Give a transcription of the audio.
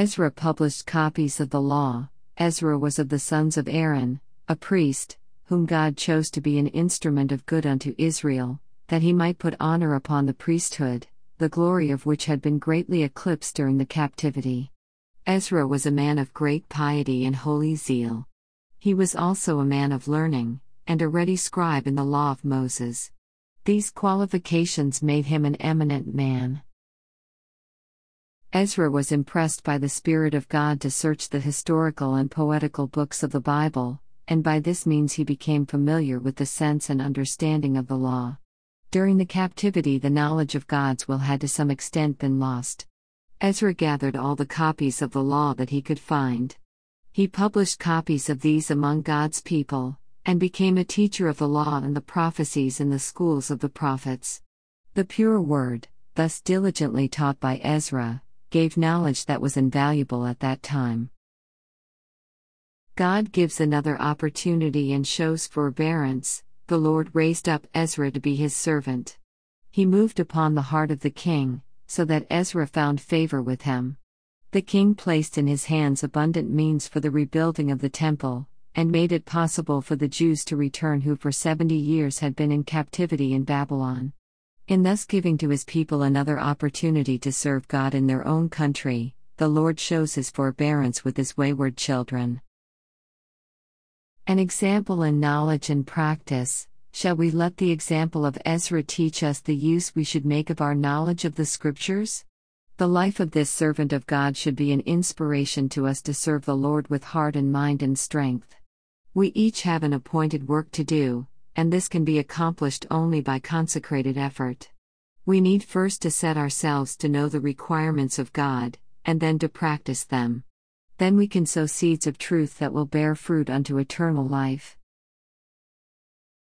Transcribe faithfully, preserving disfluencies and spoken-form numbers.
Ezra published copies of the law. Ezra was of the sons of Aaron, a priest, whom God chose to be an instrument of good unto Israel, that he might put honor upon the priesthood, the glory of which had been greatly eclipsed during the captivity. Ezra was a man of great piety and holy zeal. He was also a man of learning, and a ready scribe in the law of Moses. These qualifications made him an eminent man. Ezra was impressed by the Spirit of God to search the historical and poetical books of the Bible, and by this means he became familiar with the sense and understanding of the law. During the captivity, the knowledge of God's will had to some extent been lost. Ezra gathered all the copies of the law that he could find. He published copies of these among God's people, and became a teacher of the law and the prophecies in the schools of the prophets. The pure word, thus diligently taught by Ezra, gave knowledge that was invaluable at that time. God gives another opportunity and shows forbearance. The Lord raised up Ezra to be his servant. He moved upon the heart of the king, so that Ezra found favor with him. The king placed in his hands abundant means for the rebuilding of the temple, and made it possible for the Jews to return who for seventy years had been in captivity in Babylon. In thus giving to his people another opportunity to serve God in their own country, the Lord shows his forbearance with his wayward children. An example in knowledge and practice. Shall we let the example of Ezra teach us the use we should make of our knowledge of the Scriptures? The life of this servant of God should be an inspiration to us to serve the Lord with heart and mind and strength. We each have an appointed work to do, and this can be accomplished only by consecrated effort. We need first to set ourselves to know the requirements of God, and then to practice them. Then we can sow seeds of truth that will bear fruit unto eternal life.